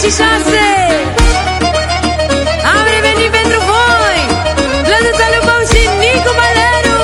Am revenit pentru voi, Lăduța Lupău și Nicu Valeru.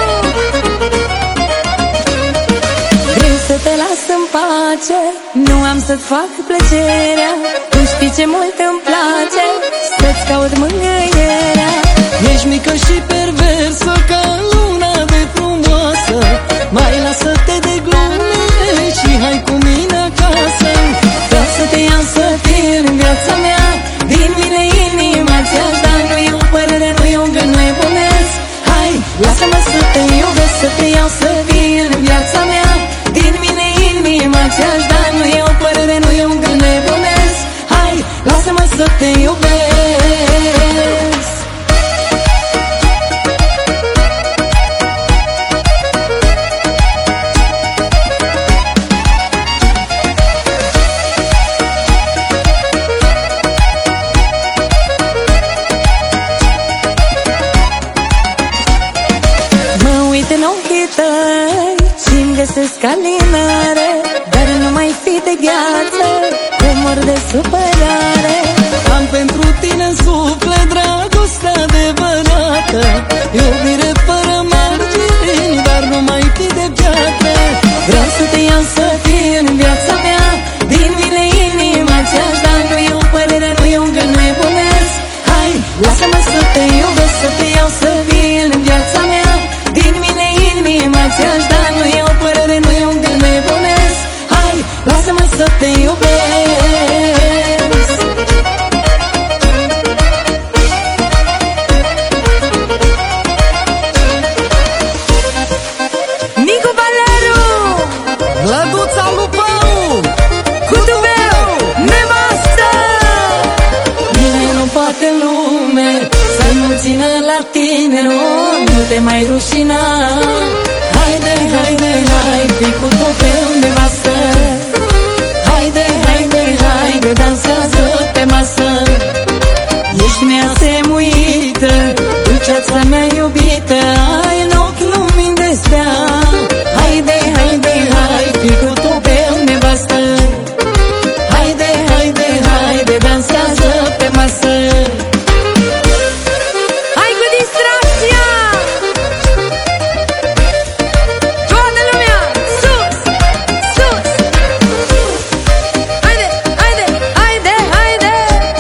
Vrei să te las în pace, nu am să-ți fac plăcerea. Tu știi ce mult îmi place, să-ți caut mângâierea. Ești mică și perversă ca luna de frumoasă. Mai lasă-te de glume și hai cu mine acasă. Vreau să te iau să fii în viața mea, din mine inima ți-aș da. Nu e o părere, nu e un gând, nu e bunesc. Hai, lasă-mă să te iubesc, să te iau să fii în viața mea, din mine inima ți-aș da. Nu e o părere, nu e un gând, nu e bunesc. Hai, lasă-mă să te iubesc. În ochii tăi și-mi găsesc alinare, dar nu mai fi de gheață, că mor de supărare. Am pentru tine în suflet dragoste adevărată, iubire fără margini, dar nu mai fi de piatră. Vreau să te iau să fii în viața mea, din mine inima ți-aș da. Nu e o părere, nu e un gând, nu e bunesc. Hai, lasă-mă să te iubesc, să te iau să fii în viața mea, din mine inima ți-aș da. Nu e o părere, nu e un gând, nu e bunesc. Hai, lasă-mă să te iubesc. Nicu Valeru, Lăduța Lupău, cutul meu, nevastă. Nimeni nu poate în lume să nu țină la tine, nu te mai rușina. Haide, haide, hai, fii cu tupeu, nevastă. Haide, haide, haide, dansează pe masă. Ești neasemuită, dulceața mea iubită, ai în ochi lumini de stea. Haide, haide, hai, fii cu tupeu, nevastă. Haide, haide, haide, dansează pe masă. Hai cu distracția! Toată lumea, sus, sus! Haide, haide, haide, haide!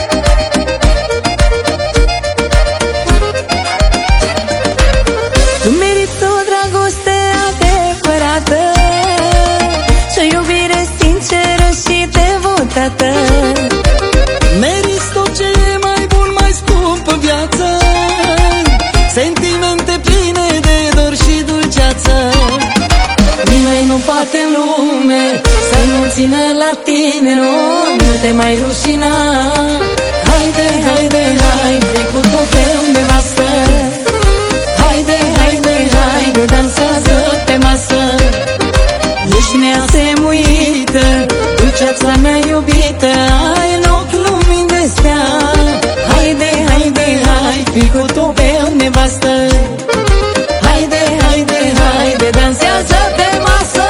Tu meriți o dragoste adevărată și o iubire sinceră și devotată. meriți tot ce e mai bun, mai scump în viață, sentimente pline de dor și dulceață. Nimeni nu poate în lume să nu țină la tine, nu te mai rușina. Haide, haide, hai, fii cu tupeu, nevastă. Haide, haide, haide, dansează pe masă. Ești neasemuită, dulceața mea iubită, ai în ochi lumini de stea. Haide, haide, hai, fii cu tupeu, nevastă. Haide, haide, haide, dansează pe masă.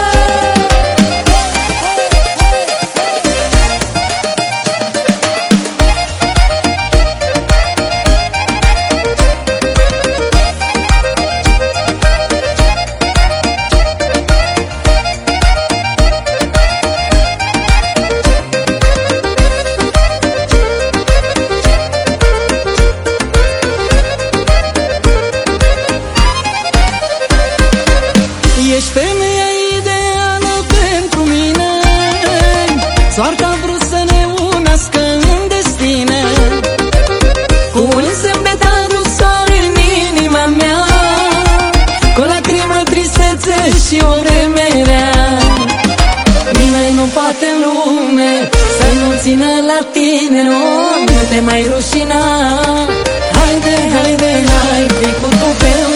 Ești femeia ideală pentru mine, soarta a vrut să ne unească în destine. Cu un zâmbet adus soare în inima mea, cu o lacrimă, tristețe și o remerea. Nimeni nu poate în lume să nu țină la tine, nu te mai rușina. Haide, haide, hai, fii cu tupeu,